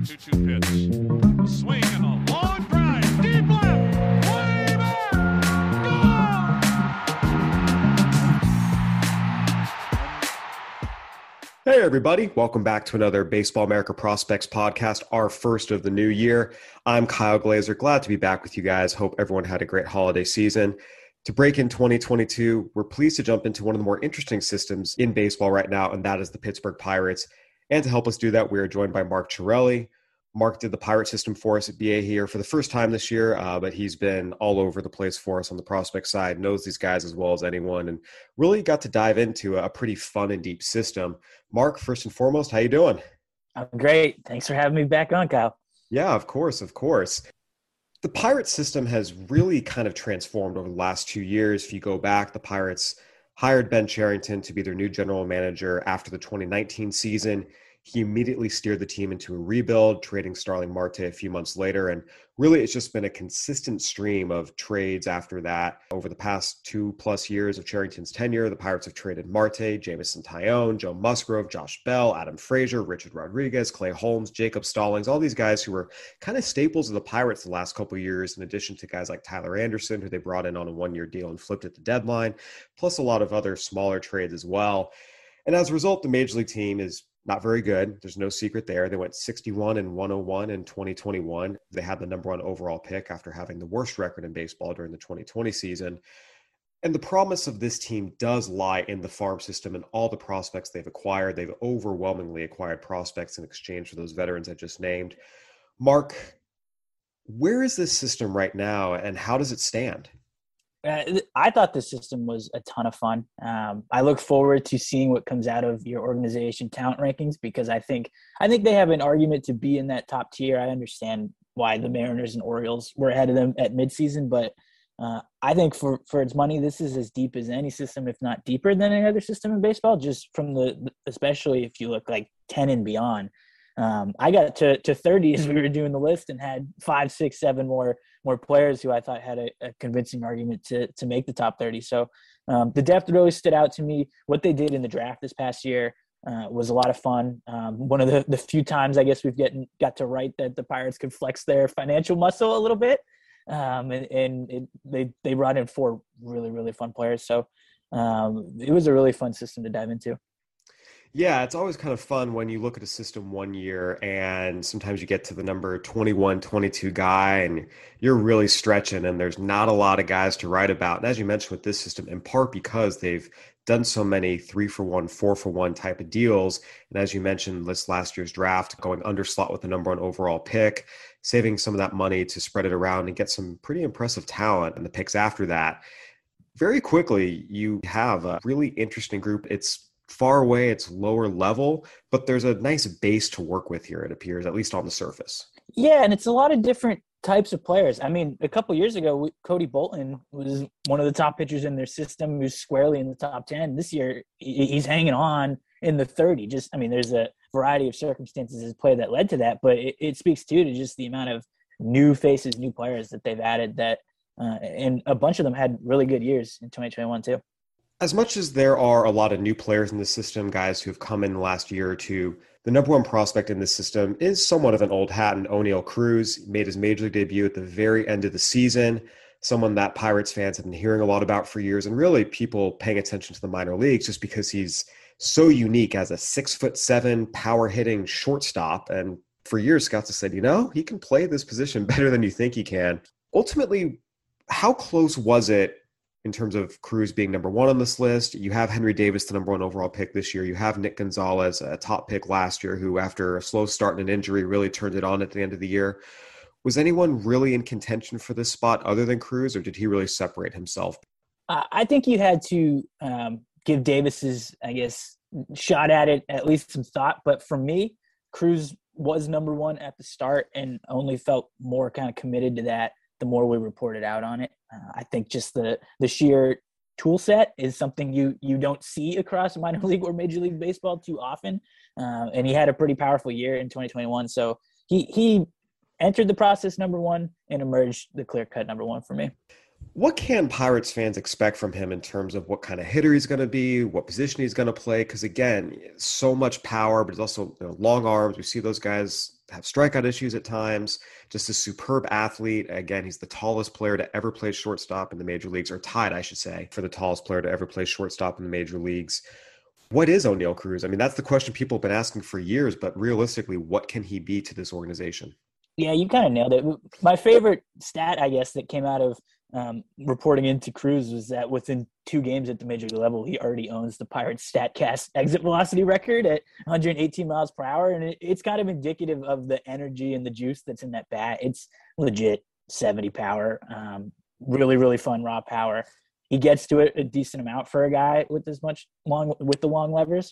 2-2 pitch. A swing and a long drive. Deep left. Way back. Gone! Hey, everybody. Welcome back to another Baseball America Prospects podcast, our first of the new year. I'm Kyle Glazer. Glad to be back with you guys. Hope everyone had a great holiday season. To break in 2022, we're pleased to jump into one of the more interesting systems in baseball right now, and that is the Pittsburgh Pirates. And to help us do that, we are joined by Mark Chiarelli. Mark did the Pirate system for us at BA here for the first time this year, but he's been all over the place for us on the prospect side, knows these guys as well as anyone, and really got to dive into a pretty fun and deep system. Mark, first and foremost, how you doing? I'm great. Thanks for having me back on, Kyle. Yeah, of course. The Pirate system has really kind of transformed over the last 2 years. If you go back, the Pirates hired Ben Cherington to be their new general manager after the 2019 season. He immediately steered the team into a rebuild, trading Starling Marte a few months later. And really, it's just been a consistent stream of trades after that. Over the past 2+ years of Cherington's tenure, the Pirates have traded Marte, Jameson Taillon, Joe Musgrove, Josh Bell, Adam Frazier, Richard Rodriguez, Clay Holmes, Jacob Stallings, all these guys who were kind of staples of the Pirates the last couple of years, in addition to guys like Tyler Anderson, who they brought in on a 1-year deal and flipped at the deadline, plus a lot of other smaller trades as well. And as a result, the Major League team is not very good. There's no secret there. They went 61-101 in 2021. They had the number 1 overall pick after having the worst record in baseball during the 2020 season. And the promise of this team does lie in the farm system and all the prospects they've acquired. They've overwhelmingly acquired prospects in exchange for those veterans I just named. Mark, where is this system right now and how does it stand? I thought this system was a ton of fun. I look forward to seeing what comes out of your organization talent rankings because I think they have an argument to be in that top tier. I understand why the Mariners and Orioles were ahead of them at midseason, but I think for its money, this is as deep as any system, if not deeper than any other system in baseball. Just from especially if you look like 10 and beyond. I got to 30 as we were doing the list and had 5, 6, 7 more players who I thought had a convincing argument to make the top 30. So the depth really stood out to me. What they did in the draft this past year was a lot of fun. One of the few times I guess we've got to write that the Pirates could flex their financial muscle a little bit. They brought in 4 really, really fun players. So it was a really fun system to dive into. Yeah, it's always kind of fun when you look at a system 1 year and sometimes you get to the number 21, 22 guy and you're really stretching and there's not a lot of guys to write about. And as you mentioned with this system, in part because they've done so many 3-for-1, 4-for-1 type of deals. And as you mentioned, this last year's draft, going under slot with the number 1 overall pick, saving some of that money to spread it around and get some pretty impressive talent in the picks after that. Very quickly, you have a really interesting group. It's far away, it's lower level, but there's a nice base to work with here, it appears, at least on the surface. Yeah, and it's a lot of different types of players. I mean, a couple years ago, Cody Bolton was one of the top pitchers in their system, who's squarely in the top 10. This year, he's hanging on in the 30. There's a variety of circumstances as play that led to that, but it speaks to just the amount of new faces, new players that they've added that, and a bunch of them had really good years in 2021 too. As much as there are a lot of new players in the system, guys who have come in the last year or two, the number 1 prospect in this system is somewhat of an old hat, and Oneil Cruz made his major league debut at the very end of the season, someone that Pirates fans have been hearing a lot about for years, and really people paying attention to the minor leagues just because he's so unique as a 6'7" power hitting shortstop. And for years, scouts have said, he can play this position better than you think he can. Ultimately, how close was it in terms of Cruz being number 1 on this list? You have Henry Davis, the number 1 overall pick this year. You have Nick Gonzalez, a top pick last year, who after a slow start and an injury really turned it on at the end of the year. Was anyone really in contention for this spot other than Cruz, or did he really separate himself? I think you had to give Davis's, shot at it at least some thought. But for me, Cruz was number 1 at the start and only felt more kind of committed to that the more we reported out on it. I think just the sheer tool set is something you don't see across minor league or major league baseball too often. And he had a pretty powerful year in 2021. So he entered the process number 1 and emerged the clear-cut number 1 for me. What can Pirates fans expect from him in terms of what kind of hitter he's going to be, what position he's going to play? Because again, so much power, but he's also long arms. We see those guys have strikeout issues at times. Just a superb athlete. Again, he's the tallest player to ever play shortstop in the major leagues, or tied, I should say, for the tallest player to ever play shortstop in the major leagues. What is O'Neill Cruz? I mean, that's the question people have been asking for years, but realistically, what can he be to this organization? Yeah, you kind of nailed it. My favorite stat, I guess, that came out of reporting into Cruz was that within 2 games at the major league level, he already owns the Pirates StatCast exit velocity record at 118 miles per hour. And it's kind of indicative of the energy and the juice that's in that bat. It's legit 70 power, really, really fun raw power. He gets to it a decent amount for a guy with with the long levers.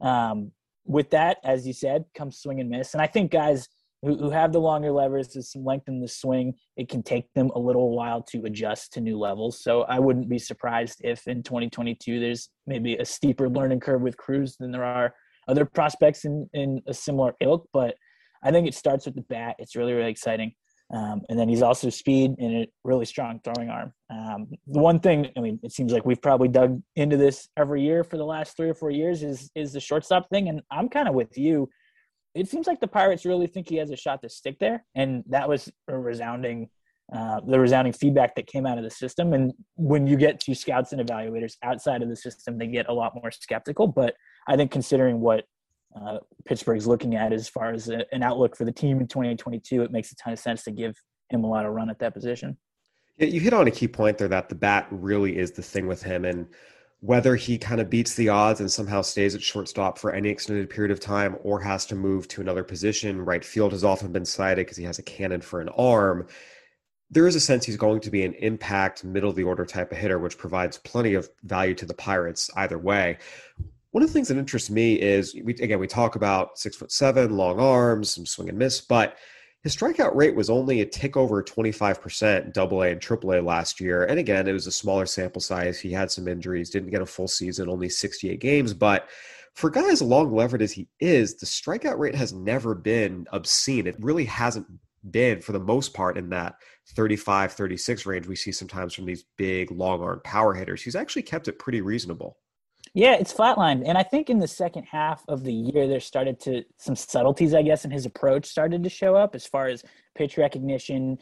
With that, as you said, comes swing and miss. And I think guys who have the longer levers, there's some length in the swing, it can take them a little while to adjust to new levels. So I wouldn't be surprised if in 2022 there's maybe a steeper learning curve with Cruz than there are other prospects in a similar ilk. But I think it starts with the bat. It's really, really exciting. And then he's also speed and a really strong throwing arm. The one thing, I mean, it seems like we've probably dug into this every year for the last 3 or 4 years is the shortstop thing. And I'm kind of with you. It seems like the Pirates really think he has a shot to stick there. And that was the resounding feedback that came out of the system. And when you get to scouts and evaluators outside of the system, they get a lot more skeptical. But I think considering what Pittsburgh's looking at as far as an outlook for the team in 2022, it makes a ton of sense to give him a lot of run at that position. Yeah, you hit on a key point there that the bat really is the thing with him. And whether he kind of beats the odds and somehow stays at shortstop for any extended period of time or has to move to another position, right field has often been cited because he has a cannon for an arm. There is a sense he's going to be an impact middle of the order type of hitter, which provides plenty of value to the Pirates either way. One of the things that interests me is, we talk about 6'7", long arms, some swing and miss, but his strikeout rate was only a tick over 25% AA and AAA last year. And again, it was a smaller sample size. He had some injuries, didn't get a full season, only 68 games. But for guys as long levered as he is, the strikeout rate has never been obscene. It really hasn't been, for the most part, in that 35, 36 range we see sometimes from these big, long-arm power hitters. He's actually kept it pretty reasonable. Yeah, it's flatlined. And I think in the second half of the year, there started to some subtleties, I guess, in his approach started to show up as far as pitch recognition.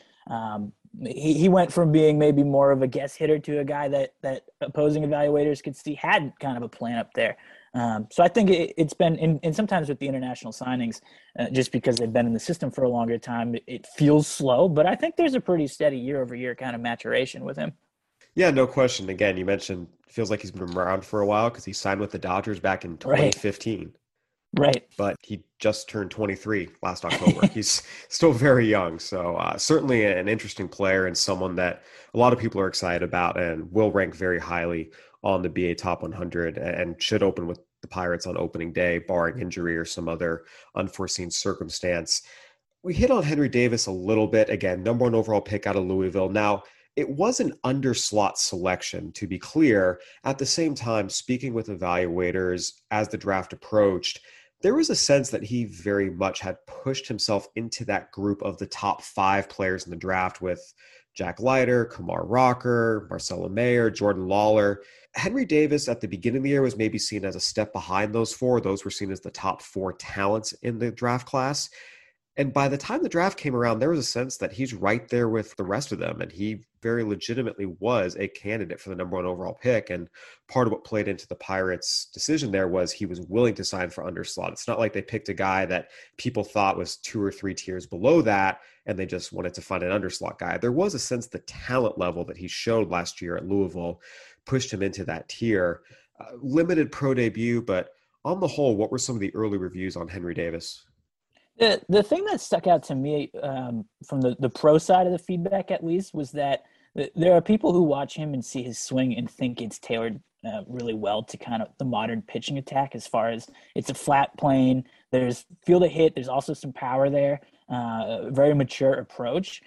He went from being maybe more of a guess hitter to a guy that opposing evaluators could see had kind of a plan up there. So I think it's been, and sometimes with the international signings, just because they've been in the system for a longer time, it feels slow. But I think there's a pretty steady year-over-year kind of maturation with him. Yeah, no question. Again, you mentioned feels like he's been around for a while because he signed with the Dodgers back in 2015. Right. But he just turned 23 last October. He's still very young. So certainly an interesting player and someone that a lot of people are excited about and will rank very highly on the BA Top 100 and should open with the Pirates on opening day, barring injury or some other unforeseen circumstance. We hit on Henry Davis a little bit. Again, #1 overall pick out of Louisville. Now, it was an underslot selection, to be clear. At the same time, speaking with evaluators as the draft approached, there was a sense that he very much had pushed himself into that group of the top 5 players in the draft with Jack Leiter, Kumar Rocker, Marcelo Mayer, Jordan Lawler. Henry Davis at the beginning of the year was maybe seen as a step behind those 4. Those were seen as the top 4 talents in the draft class. And by the time the draft came around, there was a sense that he's right there with the rest of them. And he very legitimately was a candidate for the #1 overall pick. And part of what played into the Pirates' decision there was he was willing to sign for underslot. It's not like they picked a guy that people thought was 2 or 3 tiers below that, and they just wanted to find an underslot guy. There was a sense the talent level that he showed last year at Louisville pushed him into that tier. Limited pro debut, but on the whole, what were some of the early reviews on Henry Davis? The thing that stuck out to me from the pro side of the feedback, at least, was that there are people who watch him and see his swing and think it's tailored really well to kind of the modern pitching attack, as far as it's a flat plane. There's field to hit. There's also some power there. Very mature approach.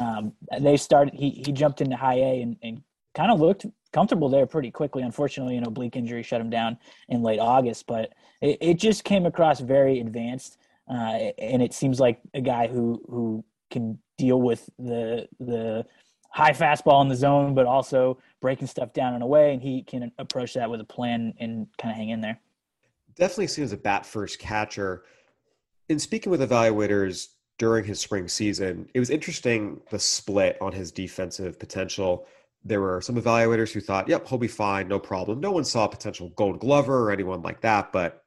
He jumped into high A and kind of looked comfortable there pretty quickly. Unfortunately, an oblique injury shut him down in late August, but it just came across very advanced. And it seems like a guy who can deal with the high fastball in the zone, but also breaking stuff down in a way, and he can approach that with a plan and kind of hang in there. Definitely seen as a bat first catcher. In speaking with evaluators during his spring season, it was interesting the split on his defensive potential. There were some evaluators who thought, yep, he'll be fine, no problem. No one saw a potential gold glover or anyone like that, but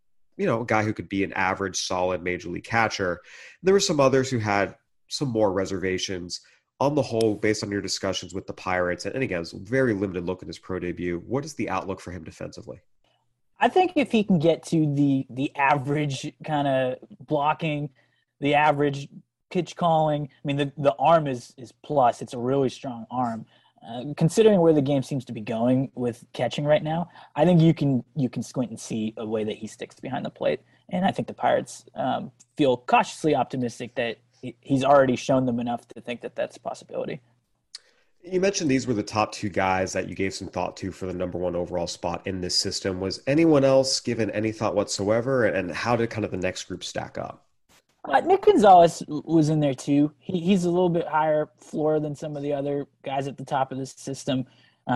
a guy who could be an average, solid major league catcher. There were some others who had some more reservations. On the whole, based on your discussions with the Pirates, and again, it's a very limited look at his pro debut, what is the outlook for him defensively? I think if he can get to the average kind of blocking, the average pitch calling, I mean, the arm is plus. It's a really strong arm. Considering where the game seems to be going with catching right now, I think you can squint and see a way that he sticks behind the plate. And I think the Pirates feel cautiously optimistic that he's already shown them enough to think that that's a possibility. You mentioned these were the top two guys that you gave some thought to for the number one overall spot in this system. Was anyone else given any thought whatsoever? And how did kind of the next group stack up? Nick Gonzalez was in there too. He's a little bit higher floor than some of the other guys at the top of this system.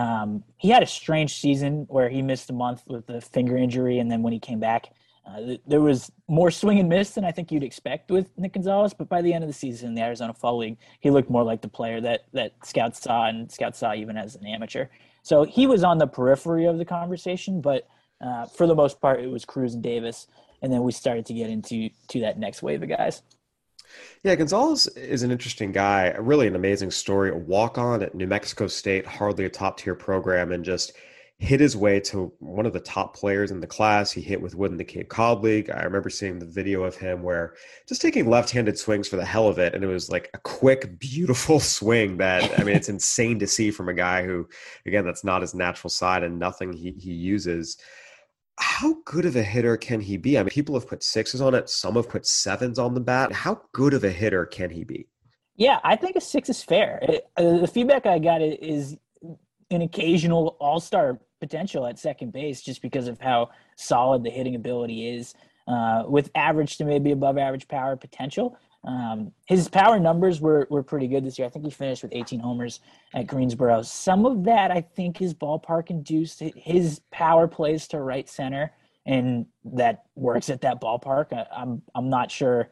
He had a strange season where he missed a month with a finger injury, and then when he came back, there was more swing and miss than I think you'd expect with Nick Gonzalez. But by the end of the season in the Arizona Fall League, he looked more like the player that scouts saw, and scouts saw even as an amateur. So he was on the periphery of the conversation, but for the most part, it was Cruz and Davis. And then we started to get into that next wave of guys. Yeah, Gonzalez is an interesting guy, really an amazing story. A walk-on at New Mexico State, hardly a top-tier program, and just hit his way to one of the top players in the class. He hit with wood in the Cape Cod League. I remember seeing the video of him where just taking left-handed swings for the hell of it, and it was like a quick, beautiful swing that, I mean, it's insane to see from a guy who, again, that's not his natural side and nothing he uses. How good of a hitter can he be? I mean, people have put sixes on it. Some have put sevens on the bat. How good of a hitter can he be? Yeah, I think a 6 is fair. The feedback I got is an occasional all-star potential at second base just because of how solid the hitting ability is with average to maybe above average power potential. His power numbers were pretty good this year. I think he finished with 18 homers at Greensboro. Some of that I think is ballpark induced. His power plays to right center, and that works at that ballpark. I'm not sure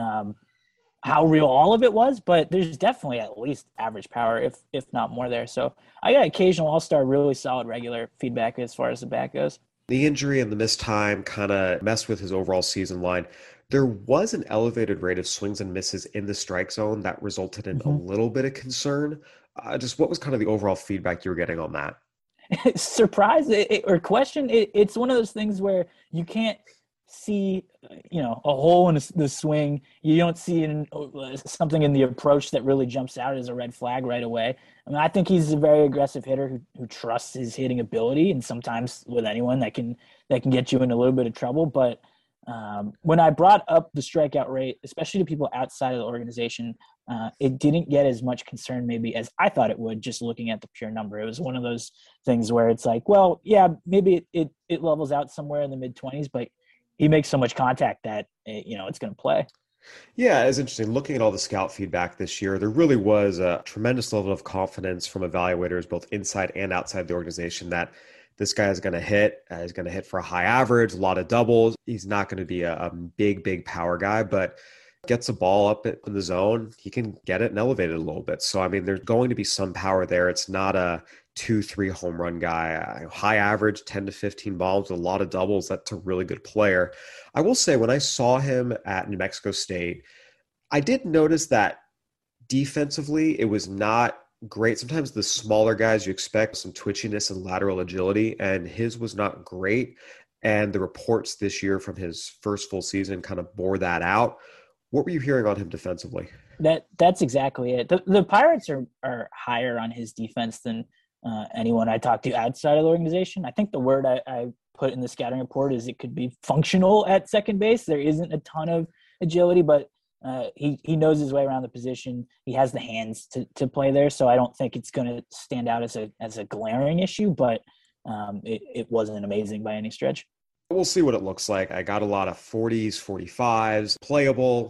how real all of it was, but there's definitely at least average power, if not more there. So I got occasional all-star, really solid regular feedback as far as the bat goes. The injury and the missed time kind of messed with his overall season line. There was an elevated rate of swings and misses in the strike zone that resulted in a little bit of concern. Just what was kind of the overall feedback you were getting on that? Surprise or question? It's one of those things where you can't see, a hole in the swing. You don't see something in the approach that really jumps out as a red flag right away. I mean, I think he's a very aggressive hitter who trusts his hitting ability, and sometimes with anyone that can get you in a little bit of trouble. But when I brought up the strikeout rate, especially to people outside of the organization, it didn't get as much concern maybe as I thought it would just looking at the pure number. It was one of those things where it's like, well, yeah, maybe it levels out somewhere in the mid-20s, but he makes so much contact that, it's going to play. Yeah, it's interesting. Looking at all the scout feedback this year, there really was a tremendous level of confidence from evaluators, both inside and outside the organization, that this guy is going to hit. He's going to hit for a high average, a lot of doubles. He's not going to be a big power guy, but gets a ball up in the zone, he can get it and elevate it a little bit. So, I mean, there's going to be some power there. It's not a 2-3 home run guy. High average, 10 to 15 bombs, a lot of doubles. That's a really good player. I will say, when I saw him at New Mexico State, I did notice that defensively it was not great. Sometimes the smaller guys, you expect some twitchiness and lateral agility, and his was not great. And the reports this year from his first full season kind of bore that out. What were you hearing on him defensively? That's exactly it. The Pirates are higher on his defense than anyone I talked to outside of the organization. I think the word I put in the scouting report is it could be functional at second base. There isn't a ton of agility, but he knows his way around the position. He has the hands to play there, so I don't think it's going to stand out as a glaring issue, but it wasn't amazing by any stretch. We'll see what it looks like. I got a lot of 40s, 45s, playable,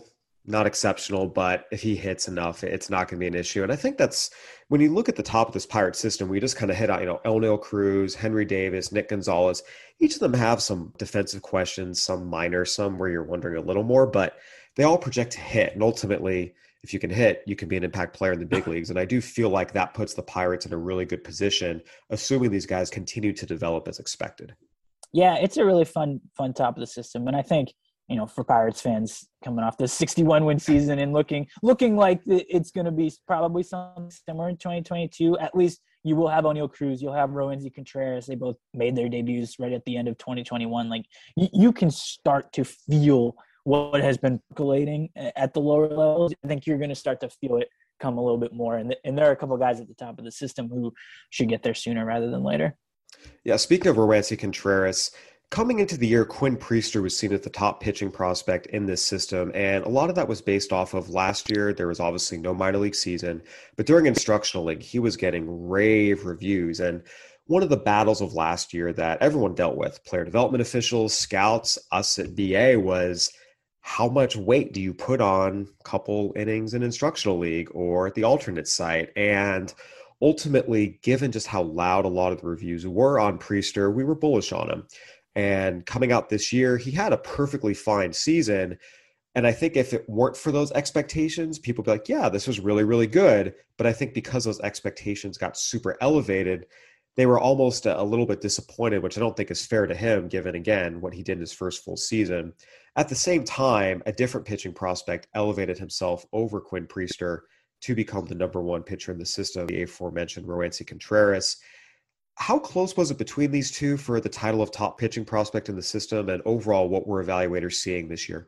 not exceptional, but if he hits enough, it's not going to be an issue. And I think that's when you look at the top of this Pirate system, we just kind of hit out, Elnil Cruz, Henry Davis, Nick Gonzalez. Each of them have some defensive questions, some minor, some where you're wondering a little more, but they all project to hit. And ultimately, if you can hit, you can be an impact player in the big leagues. And I do feel like that puts the Pirates in a really good position, assuming these guys continue to develop as expected. Yeah, it's a really fun top of the system. And I think, for Pirates fans coming off this 61-win season and looking like it's going to be probably something similar in 2022, at least you will have Oneil Cruz, you'll have Roansy Contreras. They both made their debuts right at the end of 2021. Like, you can start to feel what has been percolating at the lower levels. I think you're going to start to feel it come a little bit more. And there are a couple of guys at the top of the system who should get there sooner rather than later. Yeah, speaking of Roansy Contreras, coming into the year, Quinn Priester was seen as the top pitching prospect in this system, and a lot of that was based off of last year. There was obviously no minor league season, but during instructional league, he was getting rave reviews. And one of the battles of last year that everyone dealt with, player development officials, scouts, us at VA, was how much weight do you put on a couple innings in instructional league or at the alternate site? And ultimately, given just how loud a lot of the reviews were on Priester, we were bullish on him. And coming out this year, he had a perfectly fine season. And I think if it weren't for those expectations, people would be like, yeah, this was really, really good. But I think because those expectations got super elevated, they were almost a little bit disappointed, which I don't think is fair to him, given, again, what he did in his first full season. At the same time, a different pitching prospect elevated himself over Quinn Priester to become the number one pitcher in the system, the aforementioned Roansy Contreras. How close was it between these two for the title of top pitching prospect in the system, and overall, what were evaluators seeing this year?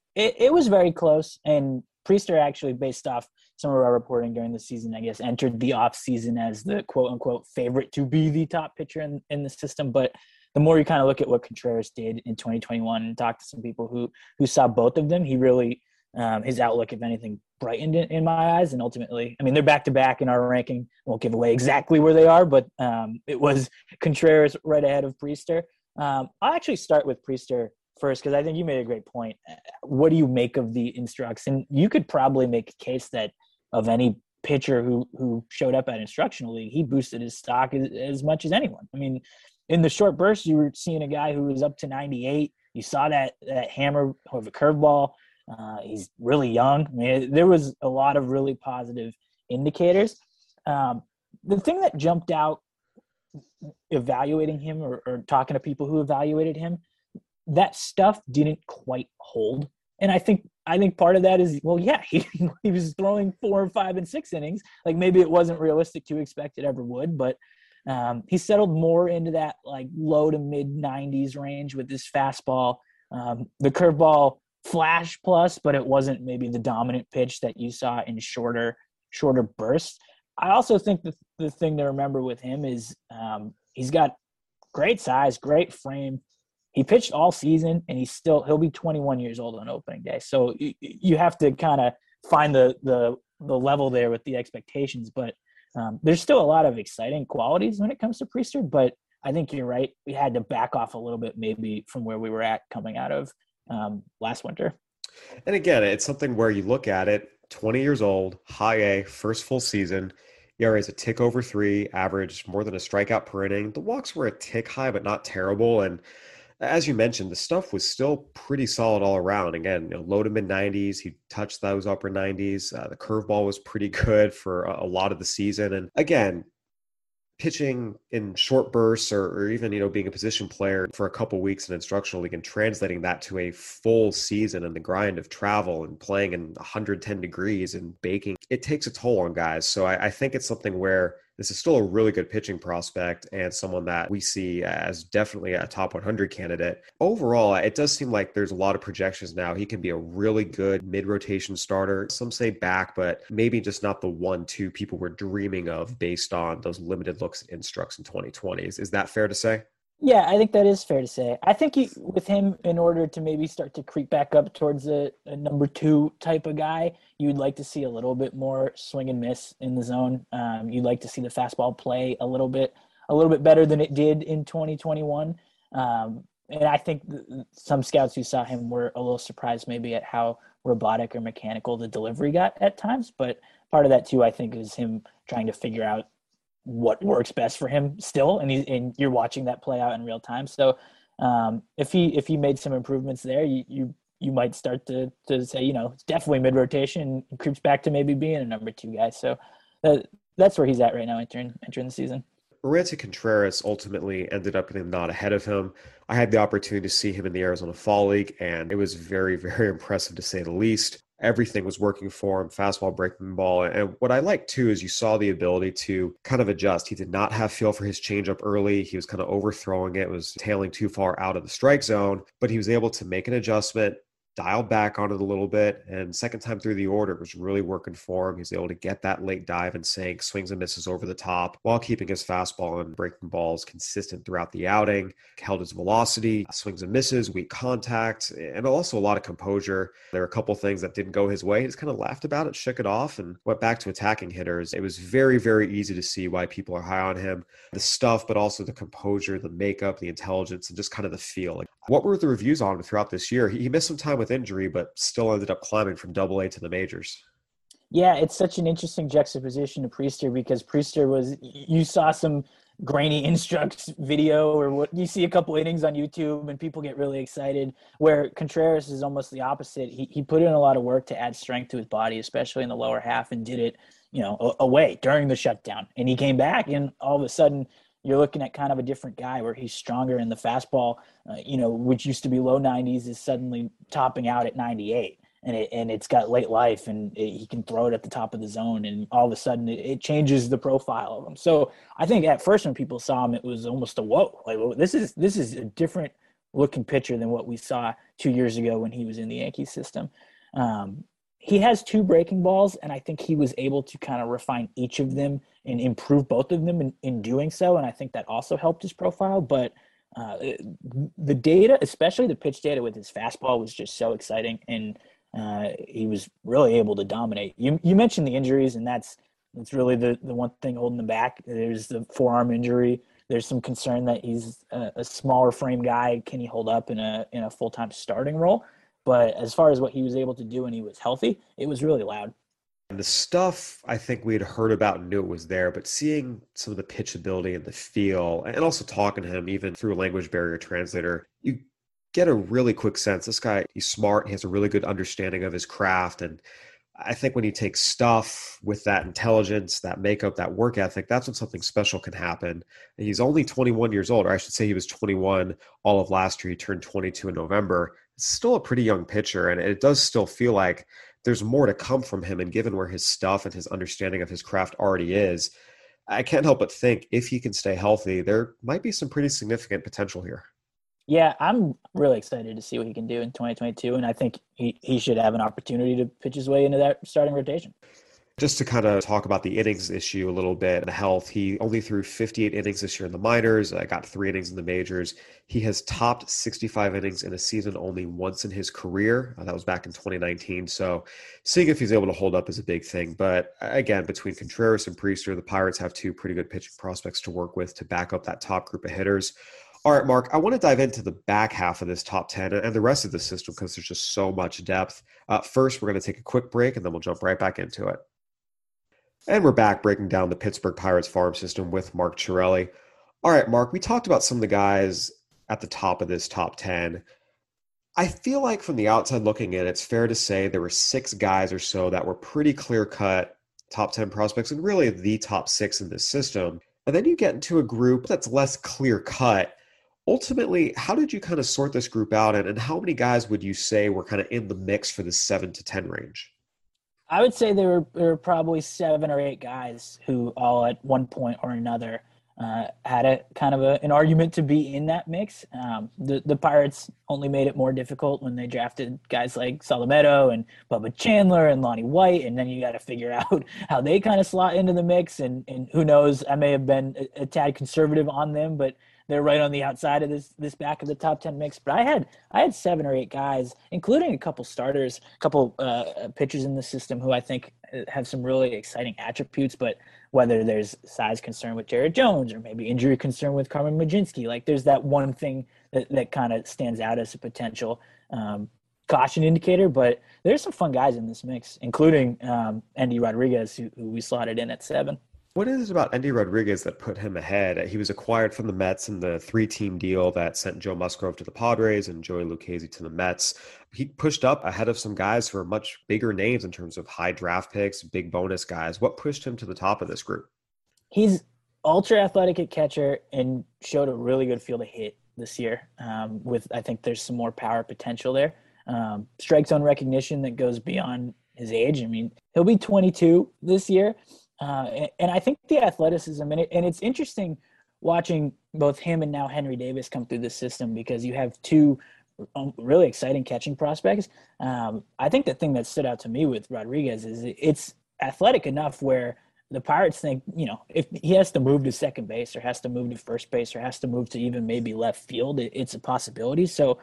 It was very close, and Priester actually, based off some of our reporting during the season, I guess, entered the offseason as the quote-unquote favorite to be the top pitcher in the system. But the more you kind of look at what Contreras did in 2021 and talk to some people who saw both of them, he really his outlook, if anything, brightened in my eyes. And ultimately, I mean, they're back-to-back in our ranking. Won't give away exactly where they are, but it was Contreras right ahead of Priester. I'll actually start with Priester first, because I think you made a great point. What do you make of the instructs? And you could probably make a case that of any pitcher who showed up at instructional league, he boosted his stock as much as anyone. I mean, in the short burst, you were seeing a guy who was up to 98. You saw that hammer of a curveball. He's really young. I mean, there was a lot of really positive indicators. The thing that jumped out evaluating him or talking to people who evaluated him, that stuff didn't quite hold. And I think part of that is, well, yeah, he was throwing 4, 5, and 6 innings. Like, maybe it wasn't realistic to expect it ever would, but he settled more into that like low to mid 90s range with his fastball. The curveball flash plus, but it wasn't maybe the dominant pitch that you saw in shorter bursts. I also think the thing to remember with him is he's got great size, great frame. He pitched all season, and he'll be 21 years old on opening day. So you have to kind of find the level there with the expectations. But there's still a lot of exciting qualities when it comes to Priester. But I think you're right. We had to back off a little bit maybe from where we were at coming out of last winter. And again, it's something where you look at it, 20 years old, high A, first full season. ERA is a tick over 3, averaged more than a strikeout per inning. The walks were a tick high, but not terrible. And as you mentioned, the stuff was still pretty solid all around. Again, low to mid 90s. He touched those upper 90s. The curveball was pretty good for a lot of the season. And again, pitching in short bursts or even, being a position player for a couple weeks in instructional league and translating that to a full season and the grind of travel and playing in 110 degrees and baking, it takes a toll on guys. So I think it's something where this is still a really good pitching prospect and someone that we see as definitely a top 100 candidate. Overall, it does seem like there's a lot of projections now. He can be a really good mid-rotation starter. Some say back, but maybe just not the 1-2 people were dreaming of based on those limited looks at instructs in 2020. Is that fair to say? Yeah, I think that is fair to say. I think with him, in order to maybe start to creep back up towards a number 2 type of guy, you'd like to see a little bit more swing and miss in the zone. You'd like to see the fastball play a little bit better than it did in 2021. And I think some scouts who saw him were a little surprised maybe at how robotic or mechanical the delivery got at times. But part of that too, I think, is him trying to figure out what works best for him still, and you're watching that play out in real time. So if he made some improvements there, you might start to say, it's definitely mid rotation and creeps back to maybe being a number 2 guy. So that's where he's at right now entering the season. Roansy Contreras ultimately ended up getting the nod ahead of him. I had the opportunity to see him in the Arizona Fall League, and it was very, very impressive to say the least. Everything was working for him, fastball, breaking ball. And what I liked too is you saw the ability to kind of adjust. He did not have feel for his changeup early. He was kind of overthrowing it, was tailing too far out of the strike zone, but he was able to make an adjustment, dial back on it a little bit, and second time through the order, it was really working for him. He was able to get that late dive and sink, swings and misses over the top while keeping his fastball and breaking balls consistent throughout the outing, held his velocity, swings and misses, weak contact, and also a lot of composure. There were a couple things that didn't go his way. He just kind of laughed about it, shook it off, and went back to attacking hitters. It was very, very easy to see why people are high on him. The stuff, but also the composure, the makeup, the intelligence, and just kind of the feel. What were the reviews on him throughout this year? He missed some time with injury, but still ended up climbing from Double-A to the majors. Yeah, it's such an interesting juxtaposition to Priester, because Priester you saw some grainy instructs video, or what you see a couple innings on YouTube and people get really excited, where Contreras is almost the opposite. He put in a lot of work to add strength to his body, especially in the lower half, and did it, away during the shutdown. And he came back, and all of a sudden you're looking at kind of a different guy, where he's stronger, in the fastball, which used to be low 90s, is suddenly topping out at 98. And it's got late life, and he can throw it at the top of the zone, and all of a sudden it changes the profile of him. So I think at first when people saw him, it was almost a whoa, like, well, this is a different looking pitcher than what we saw 2 years ago when he was in the Yankees system. He has 2 breaking balls, and I think he was able to kind of refine each of them and improve both of them in doing so. And I think that also helped his profile. But the data, especially the pitch data with his fastball, was just so exciting. And he was really able to dominate. You mentioned the injuries, and that's really the one thing holding him back. There's the forearm injury. There's some concern that he's a smaller frame guy. Can he hold up in a full-time starting role? But as far as what he was able to do when he was healthy, it was really loud. And the stuff I think we had heard about and knew it was there, but seeing some of the pitch ability and the feel, and also talking to him even through a language barrier translator, you get a really quick sense. This guy, he's smart. He has a really good understanding of his craft. And I think when you take stuff with that intelligence, that makeup, that work ethic, that's when something special can happen. And he's only 21 years old, or I should say he was 21 all of last year. He turned 22 in November. It's still a pretty young pitcher, and it does still feel like there's more to come from him. And given where his stuff and his understanding of his craft already is, I can't help but think if he can stay healthy, there might be some pretty significant potential here. Yeah, I'm really excited to see what he can do in 2022, and I think he should have an opportunity to pitch his way into that starting rotation. Just to kind of talk about the innings issue a little bit, the health, he only threw 58 innings this year in the minors, got 3 innings in the majors. He has topped 65 innings in a season only once in his career. That was back in 2019. So seeing if he's able to hold up is a big thing. But again, between Contreras and Priester, the Pirates have 2 pretty good pitching prospects to work with to back up that top group of hitters. All right, Mark, I want to dive into the back half of this top 10 and the rest of the system because there's just so much depth. First, we're going to take a quick break, and then we'll jump right back into it. And we're back breaking down the Pittsburgh Pirates farm system with Mark Chiarelli. All right, Mark, we talked about some of the guys at the top of this top 10. I feel like from the outside looking in, it's fair to say there were 6 guys or so that were pretty clear-cut top 10 prospects and really the top 6 in this system. And then you get into a group that's less clear-cut. Ultimately, how did you kind of sort this group out, and how many guys would you say were kind of in the mix for the 7 to 10 range? I would say there were probably 7 or 8 guys who all at one point or another had a kind of an argument to be in that mix. The Pirates only made it more difficult when they drafted guys like Solometo and Bubba Chandler and Lonnie White, and then you got to figure out how they kind of slot into the mix. And who knows, I may have been a tad conservative on them, but they're right on the outside of this back of the top 10 mix. But I had 7 or 8 guys, including a couple starters, a couple pitchers in the system who I think have some really exciting attributes. But whether there's size concern with Jared Jones or maybe injury concern with Carmen Mlodzinski, like there's that one thing that kind of stands out as a potential. caution indicator, but there's some fun guys in this mix, including Andy Rodriguez, who we slotted in at 7. What is it about Andy Rodriguez that put him ahead? He was acquired from the Mets in the 3-team deal that sent Joe Musgrove to the Padres and Joey Lucchesi to the Mets. He pushed up ahead of some guys who are much bigger names in terms of high draft picks, big bonus guys. What pushed him to the top of this group? He's ultra athletic at catcher and showed a really good feel to hit this year. I think there's some more power potential there. Strike zone recognition that goes beyond his age. I mean, he'll be 22 this year. And I think the athleticism in it, and it's interesting watching both him and now Henry Davis come through the system because you have two really exciting catching prospects. I think the thing that stood out to me with Rodriguez is it's athletic enough where the Pirates think, if he has to move to second base or has to move to first base or has to move to even maybe left field, it's a possibility. So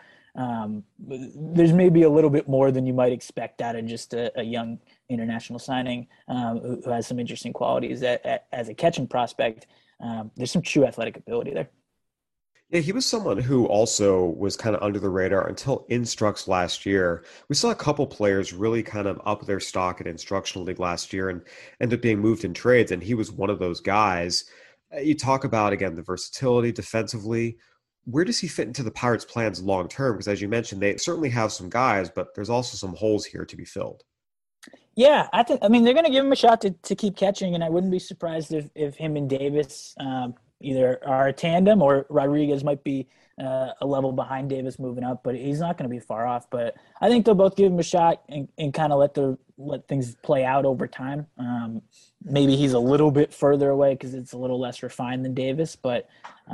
there's maybe a little bit more than you might expect out of just a young international signing who has some interesting qualities as a catching prospect. There's some true athletic ability there. Yeah, he was someone who also was kind of under the radar until Instructs last year. We saw a couple players really kind of up their stock at Instructional League last year and ended up being moved in trades, and he was one of those guys. You talk about, again, the versatility defensively. Where does he fit into the Pirates' plans long term? Because as you mentioned, they certainly have some guys, but there's also some holes here to be filled. Yeah, I mean, they're going to give him a shot to keep catching, and I wouldn't be surprised if him and Davis either are a tandem or Rodriguez might be a level behind Davis moving up, but he's not going to be far off. But I think they'll both give him a shot and kind of let things play out over time. Maybe he's a little bit further away because it's a little less refined than Davis, but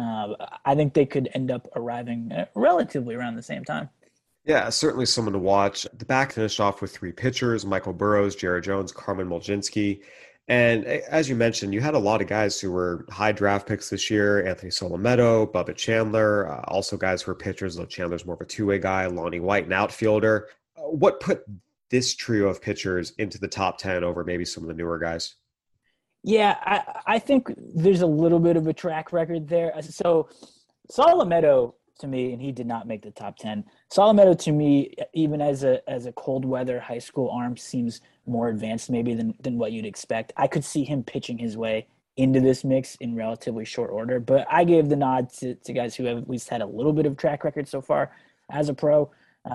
I think they could end up arriving relatively around the same time. Yeah, certainly someone to watch. The back finished off with 3 pitchers: Michael Burrows, Jared Jones, Carmen Mulzinski. And as you mentioned, you had a lot of guys who were high draft picks this year: Anthony Solometo, Bubba Chandler, also guys who are pitchers, though Chandler's more of a two-way guy, Lonnie White, an outfielder. What put this trio of pitchers into the top 10 over maybe some of the newer guys? Yeah, I think there's a little bit of a track record there. So Solometo, to me, and he did not make the top 10. Solometo, to me, even as a cold weather high school arm, seems more advanced maybe than what you'd expect. I could see him pitching his way into this mix in relatively short order, but I gave the nod to guys who have at least had a little bit of track record so far as a pro.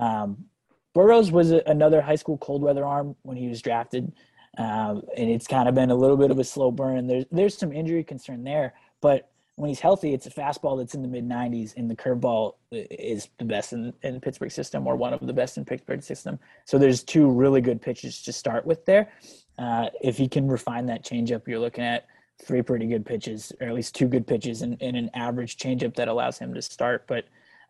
Burrows was another high school cold weather arm when he was drafted, and it's kind of been a little bit of a slow burn. There's some injury concern there, but when he's healthy, it's a fastball that's in the mid-90s, and the curveball is the best in the Pittsburgh system, or one of the best in Pittsburgh system. So there's 2 really good pitches to start with there. If he can refine that changeup, you're looking at 3 pretty good pitches, or at least 2 good pitches, and an average changeup that allows him to start. But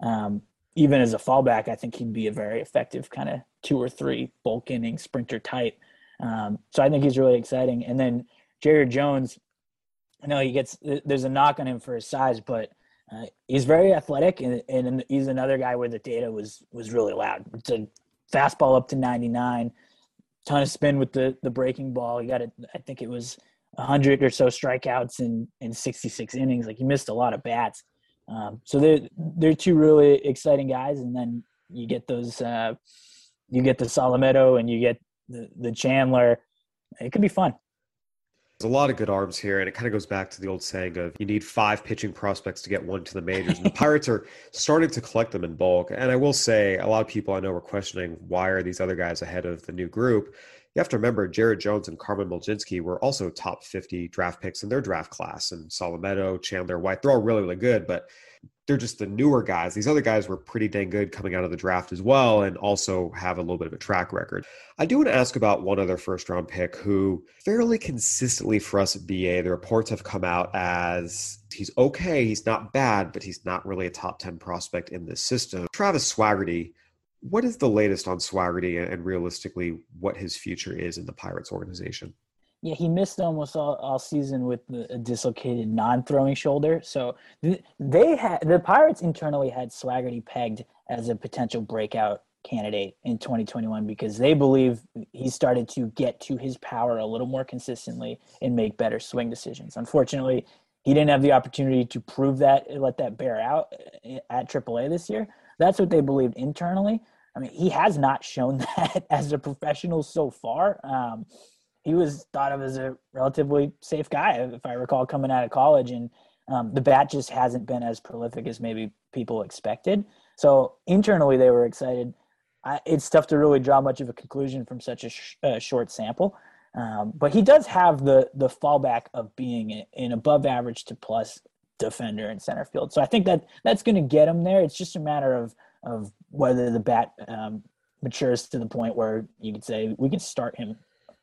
even as a fallback, I think he'd be a very effective kind of 2 or 3 bulk inning sprinter type. So I think he's really exciting. And then Jared Jones, I know there's a knock on him for his size, but he's very athletic, and he's another guy where the data was really loud. It's a fastball up to 99, ton of spin with the breaking ball. He got it. I think it was 100 or so strikeouts in 66 innings. Like, he missed a lot of bats. So they're 2 really exciting guys, and then you get those you get the Solometo and you get the Chandler. It could be fun. There's a lot of good arms here, and it kind of goes back to the old saying of you need 5 pitching prospects to get 1 to the majors. And the Pirates are starting to collect them in bulk. And I will say, a lot of people I know were questioning, why are these other guys ahead of the new group? You have to remember, Jared Jones and Carmen Mulzinski were also top 50 draft picks in their draft class. And Solometo, Chandler, White, they're all really, really good, but they're just the newer guys. These other guys were pretty dang good coming out of the draft as well, and also have a little bit of a track record. I do want to ask about one other first-round pick who fairly consistently for us at BA, the reports have come out as he's okay, he's not bad, but he's not really a top 10 prospect in this system. Travis Swaggerty. What is the latest on Swaggerty, and realistically what his future is in the Pirates organization? Yeah, he missed almost all season with a dislocated non-throwing shoulder. So the Pirates internally had Swaggerty pegged as a potential breakout candidate in 2021 because they believe he started to get to his power a little more consistently and make better swing decisions. Unfortunately, he didn't have the opportunity to prove that and let that bear out at AAA this year. That's what they believed internally. I mean, he has not shown that as a professional so far. He was thought of as a relatively safe guy, if I recall, coming out of college, and the bat just hasn't been as prolific as maybe people expected. So internally, they were excited. It's tough to really draw much of a conclusion from such a short sample. But he does have the fallback of being an above average to plus defender in center field. So I think that's going to get him there. It's just a matter of whether the bat matures to the point where you could say we can start him.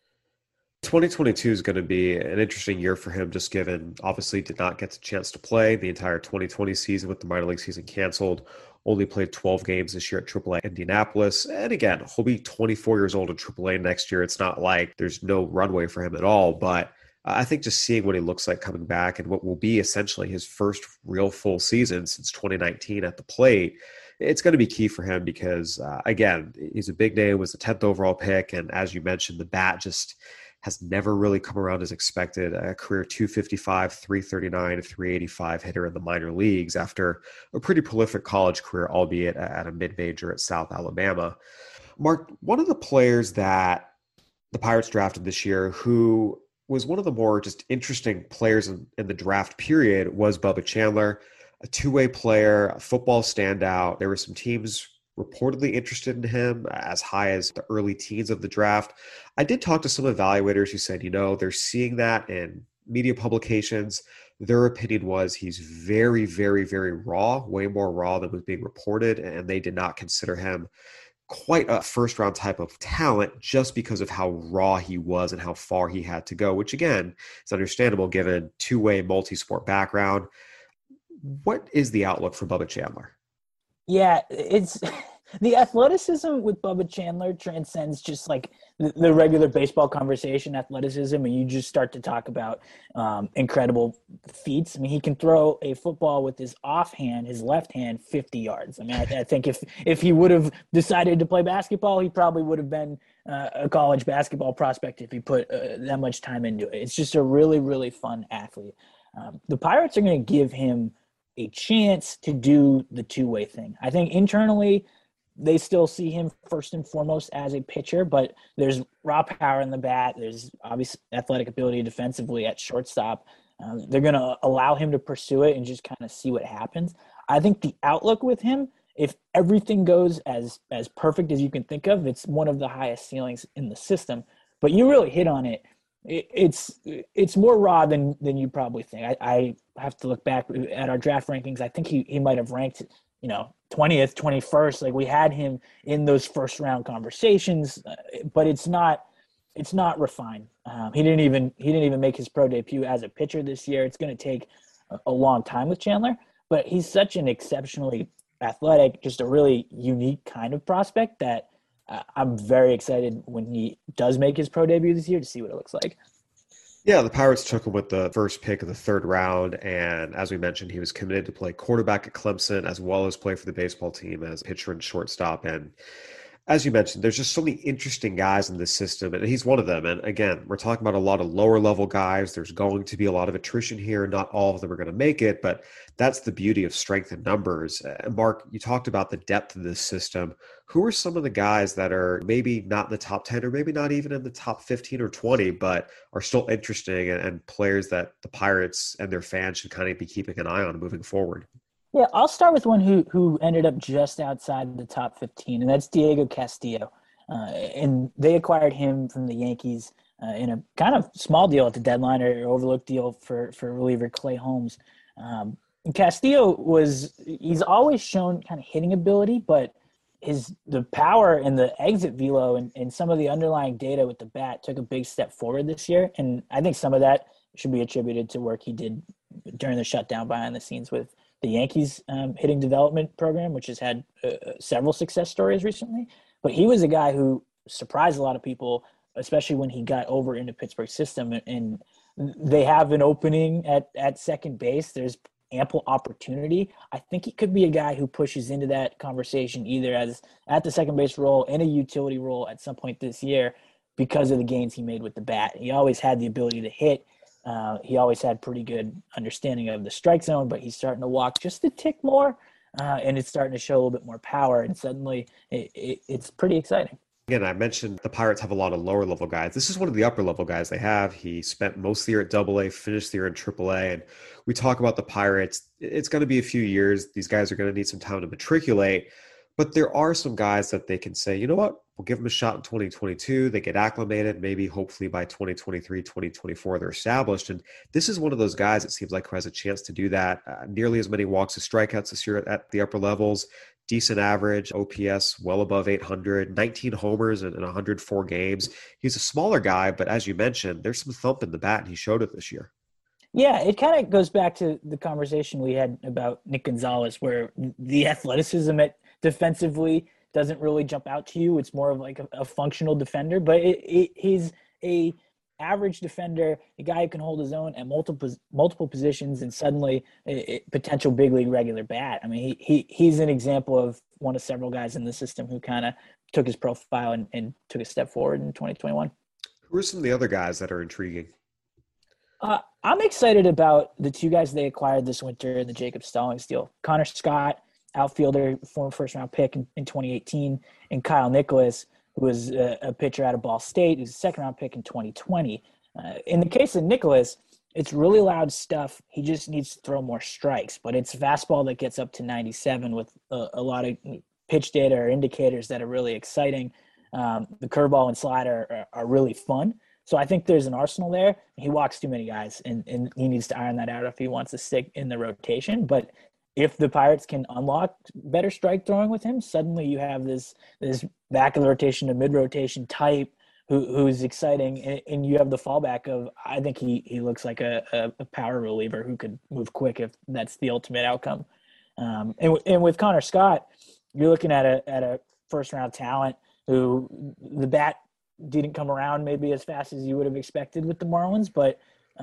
2022 is going to be an interesting year for him, just given obviously did not get the chance to play the entire 2020 season with the minor league season canceled. Only played 12 games this year at AAA Indianapolis. And again, he'll be 24 years old at AAA next year. It's not like there's no runway for him at all. But I think just seeing what he looks like coming back and what will be essentially his first real full season since 2019 at the plate, it's going to be key for him because, again, he's a big name, was the 10th overall pick. And as you mentioned, the bat just has never really come around as expected. A career 255, 339, 385 hitter in the minor leagues after a pretty prolific college career, albeit at a mid-major at South Alabama. Mark, one of the players that the Pirates drafted this year who was one of the more just interesting players in the draft period was Bubba Chandler, a two-way player, a football standout. There were some teams reportedly interested in him as high as the early teens of the draft. I did talk to some evaluators who said, they're seeing that in media publications. Their opinion was he's very, very, very raw, way more raw than was being reported, and they did not consider him quite a first-round type of talent just because of how raw he was and how far he had to go, which, again, is understandable given two-way multi-sport background. What is the outlook for Bubba Chandler? Yeah, it's the athleticism with Bubba Chandler transcends just like the regular baseball conversation athleticism, and you just start to talk about incredible feats. I mean, he can throw a football with his offhand, his left hand, 50 yards. I mean, I think if he would have decided to play basketball, he probably would have been a college basketball prospect if he put that much time into it. It's just a really, really fun athlete. The Pirates are going to give him a chance to do the two-way thing. I think internally they still see him first and foremost as a pitcher, but there's raw power in the bat. There's obvious athletic ability defensively at shortstop. They're going to allow him to pursue it and just kind of see what happens. I think the outlook with him, if everything goes as perfect as you can think of, it's one of the highest ceilings in the system. But you really hit on it. It's more raw than you probably think. I have to look back at our draft rankings. I think he might have ranked 20th, 21st. Like we had him in those first round conversations, but it's not refined. He didn't even make his pro debut as a pitcher this year. It's going to take a long time with Chandler, but he's such an exceptionally athletic, just a really unique kind of prospect that I'm very excited when he does make his pro debut this year to see what it looks like. Yeah, the Pirates took him with the first pick of the third round, and as we mentioned, he was committed to play quarterback at Clemson as well as play for the baseball team as pitcher and shortstop. And as you mentioned, there's just so many interesting guys in this system, and he's one of them. And again, we're talking about a lot of lower-level guys. There's going to be a lot of attrition here. Not all of them are going to make it, but that's the beauty of strength in numbers. And Mark, you talked about the depth of this system. Who are some of the guys that are maybe not in the top 10 or maybe not even in the top 15 or 20, but are still interesting and players that the Pirates and their fans should kind of be keeping an eye on moving forward? Yeah, I'll start with one who ended up just outside the top 15, and that's Diego Castillo. And they acquired him from the Yankees in a kind of small deal at the deadline or overlooked deal for reliever Clay Holmes. Castillo he's always shown kind of hitting ability, but the power and the exit velo and some of the underlying data with the bat took a big step forward this year. And I think some of that should be attributed to work he did during the shutdown behind the scenes with the Yankees hitting development program, which has had several success stories recently. But he was a guy who surprised a lot of people, especially when he got over into Pittsburgh's system. And they have an opening at second base. There's ample opportunity. I think he could be a guy who pushes into that conversation either as at the second base role in a utility role at some point this year because of the gains he made with the bat. He always had the ability to hit. He always had pretty good understanding of the strike zone, but he's starting to walk just a tick more. and it's starting to show a little bit more power. And suddenly, it's pretty exciting. Again, I mentioned the Pirates have a lot of lower level guys. This is one of the upper level guys they have. He spent most of the year at AA, finished the year in AAA. And we talk about the Pirates. It's going to be a few years. These guys are going to need some time to matriculate. But there are some guys that they can say, you know what, we'll give them a shot in 2022. They get acclimated. Maybe hopefully by 2023, 2024, they're established. And this is one of those guys, it seems like, who has a chance to do that. Nearly as many walks as strikeouts this year at the upper levels. Decent average, OPS well above 800, 19 homers in 104 games. He's a smaller guy, but as you mentioned, there's some thump in the bat, and he showed it this year. Yeah, it kind of goes back to the conversation we had about Nick Gonzalez, where the athleticism defensively doesn't really jump out to you. It's more of like a functional defender, but he's a average defender, a guy who can hold his own at multiple positions, and suddenly a potential big league regular bat. I mean, he's an example of one of several guys in the system who kind of took his profile and took a step forward in 2021. Who are some of the other guys that are intriguing? I'm excited about the two guys they acquired this winter in the Jacob Stallings deal. Connor Scott, outfielder, former first-round pick in 2018, and Kyle Nicholas, who was a pitcher out of Ball State, who's a second-round pick in 2020. In the case of Nicholas, it's really loud stuff. He just needs to throw more strikes, but it's fastball that gets up to 97 with a lot of pitch data or indicators that are really exciting. The curveball and slider are really fun. So I think there's an arsenal there. He walks too many guys, and he needs to iron that out if he wants to stick in the rotation. But if the Pirates can unlock better strike throwing with him, suddenly you have this back of the rotation to mid-rotation type who's exciting, and you have the fallback of, I think he looks like a power reliever who could move quick if that's the ultimate outcome. And with Connor Scott, you're looking at a first-round talent who the bat didn't come around maybe as fast as you would have expected with the Marlins, but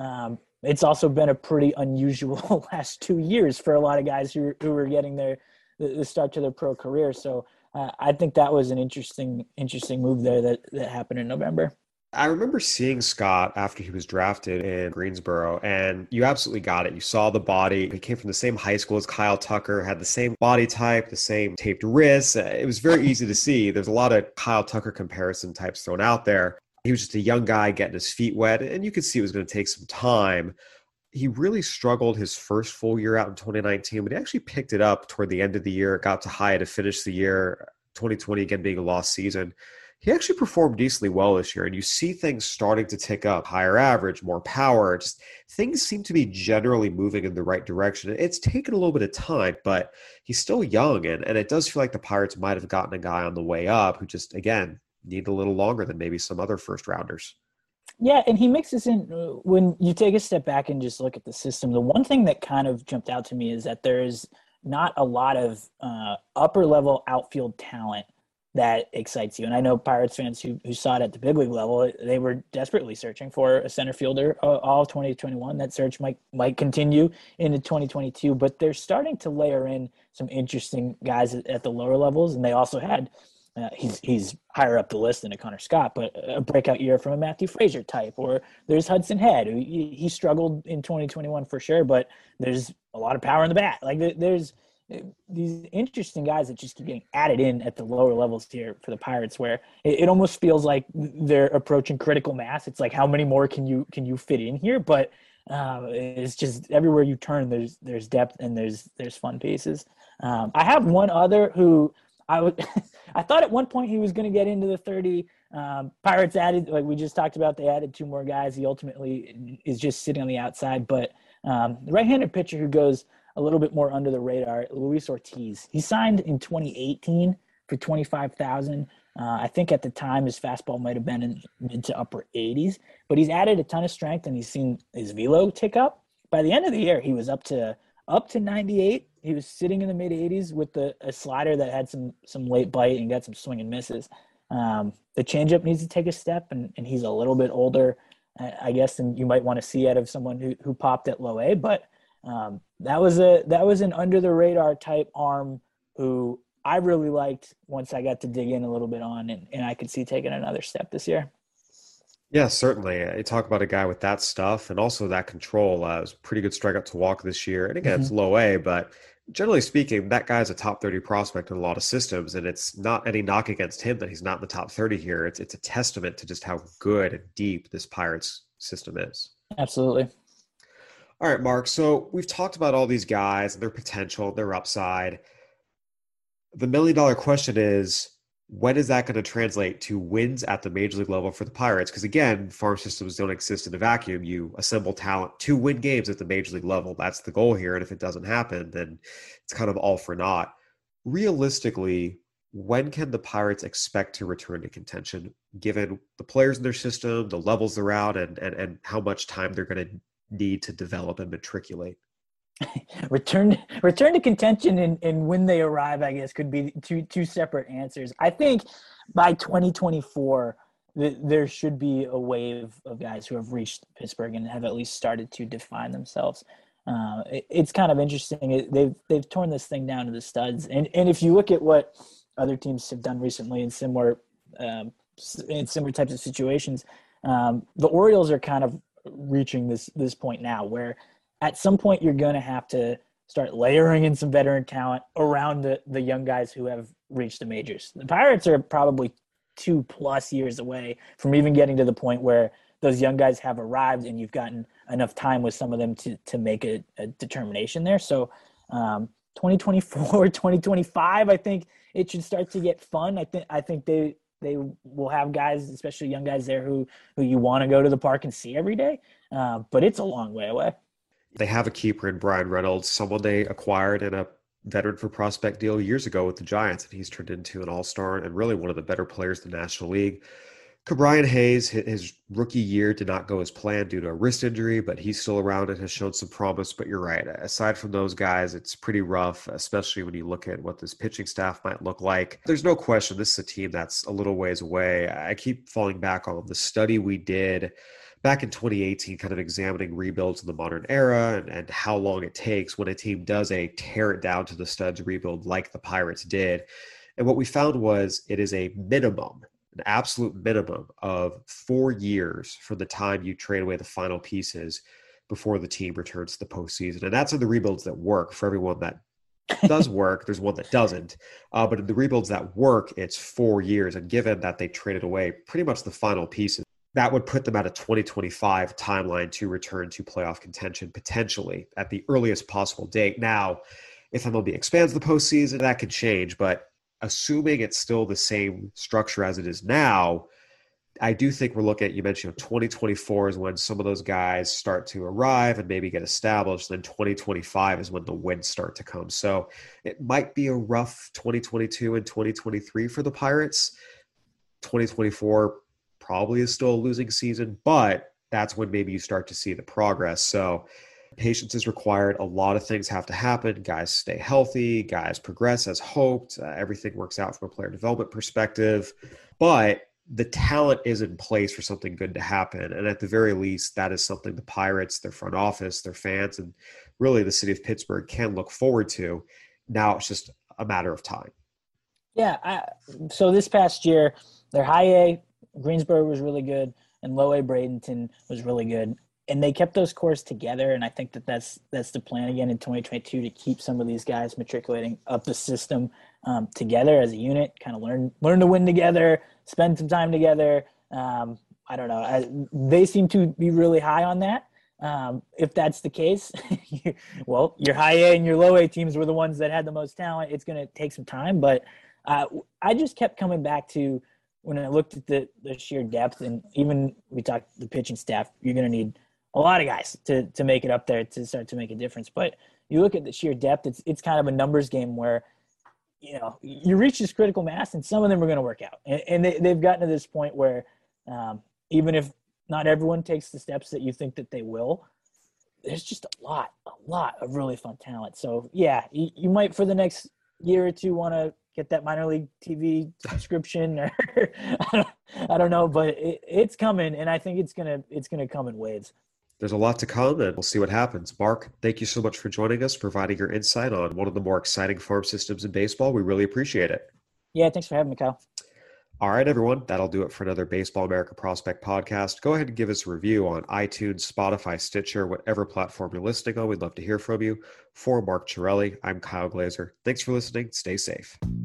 it's also been a pretty unusual last 2 years for a lot of guys who were getting the start to their pro career. So I think that was an interesting move there that happened in November. I remember seeing Scott after he was drafted in Greensboro, and you absolutely got it. You saw the body. He came from the same high school as Kyle Tucker, had the same body type, the same taped wrists. It was very easy to see. There's a lot of Kyle Tucker comparison types thrown out there. He was just a young guy getting his feet wet, and you could see it was going to take some time. He really struggled his first full year out in 2019, but he actually picked it up toward the end of the year, got to high to finish the year, 2020 again being a lost season. He actually performed decently well this year, and you see things starting to tick up, higher average, more power. Just things seem to be generally moving in the right direction. It's taken a little bit of time, but he's still young, and it does feel like the Pirates might have gotten a guy on the way up who just, again, need a little longer than maybe some other first-rounders. Yeah, and he mixes in when you take a step back and just look at the system. The one thing that kind of jumped out to me is that there is not a lot of upper-level outfield talent that excites you. And I know Pirates fans who saw it at the big league level, they were desperately searching for a center fielder all of 2021. That search might continue into 2022, but they're starting to layer in some interesting guys at the lower levels. And they also had he's higher up the list than a Connor Scott, but a breakout year from a Matthew Frazier type, or there's Hudson Head. He struggled in 2021 for sure, but there's a lot of power in the bat. Like there's these interesting guys that just keep getting added in at the lower levels here for the Pirates, where it almost feels like they're approaching critical mass. It's like, how many more can you fit in here? But it's just everywhere you turn, there's depth and there's fun pieces. I have one other who I thought at one point he was going to get into the 30. Pirates added, like we just talked about, they added two more guys. He ultimately is just sitting on the outside, but the right-handed pitcher who goes a little bit more under the radar, Luis Ortiz. He signed in 2018 for $25,000. I think at the time his fastball might have been in mid to upper 80s, but he's added a ton of strength and he's seen his velo tick up. By the end of the year, he was up to 98. He was sitting in the mid 80s with a slider that had some late bite and got some swing and misses. The changeup needs to take a step, and he's a little bit older, I guess, than you might want to see out of someone who popped at low A. But that was an under the radar type arm who I really liked once I got to dig in a little bit on, and I could see taking another step this year. Yeah, certainly. You talk about a guy with that stuff and also that control. It was a pretty good strikeout to walk this year. And again, it's low A, but generally speaking, that guy's a top 30 prospect in a lot of systems, and it's not any knock against him that he's not in the top 30 here. It's a testament to just how good and deep this Pirates system is. Absolutely. All right, Mark. So we've talked about all these guys and their potential, their upside. The $1 million question is, when is that going to translate to wins at the major league level for the Pirates? Because again, farm systems don't exist in a vacuum. You assemble talent to win games at the major league level. That's the goal here. And if it doesn't happen, then it's kind of all for naught. Realistically, when can the Pirates expect to return to contention, given the players in their system, the levels they're out, and how much time they're going to need to develop and matriculate? Return to contention and when they arrive, I guess, could be two separate answers. I think by 2024, there should be a wave of guys who have reached Pittsburgh and have at least started to define themselves. It's kind of interesting. They've torn this thing down to the studs, and if you look at what other teams have done recently in similar types of situations, the Orioles are kind of reaching this point now where at some point you're going to have to start layering in some veteran talent around the young guys who have reached the majors. The Pirates are probably 2+ years away from even getting to the point where those young guys have arrived and you've gotten enough time with some of them to make a determination there. So 2024, 2025, I think it should start to get fun. I think they will have guys, especially young guys there who you want to go to the park and see every day. But it's a long way away. They have a keeper in Brian Reynolds, someone they acquired in a veteran for prospect deal years ago with the Giants, and he's turned into an all-star and really one of the better players in the National League. Ke'Bryan Hayes, his rookie year did not go as planned due to a wrist injury, but he's still around and has shown some promise. But you're right. Aside from those guys, it's pretty rough, especially when you look at what this pitching staff might look like. There's no question this is a team that's a little ways away. I keep falling back on the study we did back in 2018, kind of examining rebuilds in the modern era and how long it takes when a team does a tear it down to the studs rebuild like the Pirates did. And what we found was it is a minimum, an absolute minimum of 4 years from the time you trade away the final pieces before the team returns to the postseason. And that's in the rebuilds that work. For everyone that does work, there's one that doesn't. But in the rebuilds that work, it's 4 years. And given that they traded away pretty much the final pieces, that would put them at a 2025 timeline to return to playoff contention, potentially at the earliest possible date. Now, if MLB expands the postseason, that could change. But assuming it's still the same structure as it is now, I do think we're looking at, you mentioned 2024 is when some of those guys start to arrive and maybe get established. Then 2025 is when the wins start to come. So it might be a rough 2022 and 2023 for the Pirates. 2024 probably is still a losing season, but that's when maybe you start to see the progress. So patience is required. A lot of things have to happen. Guys stay healthy. Guys progress as hoped. Everything works out from a player development perspective. But the talent is in place for something good to happen. And at the very least, that is something the Pirates, their front office, their fans, and really the city of Pittsburgh can look forward to. Now it's just a matter of time. Yeah. So this past year, their high A, Greensboro was really good, and low A Bradenton was really good. And they kept those cores together, and I think that's the plan again in 2022 to keep some of these guys matriculating up the system together as a unit, kind of learn to win together, spend some time together. I don't know. They seem to be really high on that. If that's the case, well, your high A and your low A teams were the ones that had the most talent. It's going to take some time, but I just kept coming back to when I looked at the sheer depth, and even we talked the pitching staff, you're going to need a lot of guys to make it up there to start to make a difference. But you look at the sheer depth, it's kind of a numbers game where, you reach this critical mass and some of them are going to work out. And they've gotten to this point where even if not everyone takes the steps that you think that they will, there's just a lot of really fun talent. So yeah, you might for the next year or two want to get that minor league TV subscription, or I don't know, but it's coming, and I think it's gonna come in waves. There's a lot to come, and we'll see what happens. Mark, thank you so much for joining us, providing your insight on one of the more exciting farm systems in baseball. We really appreciate it. Yeah, thanks for having me, Kyle. All right, everyone, that'll do it for another Baseball America Prospect podcast. Go ahead and give us a review on iTunes, Spotify, Stitcher, whatever platform you're listening on. We'd love to hear from you. For Mark Chiarelli, I'm Kyle Glazer. Thanks for listening. Stay safe.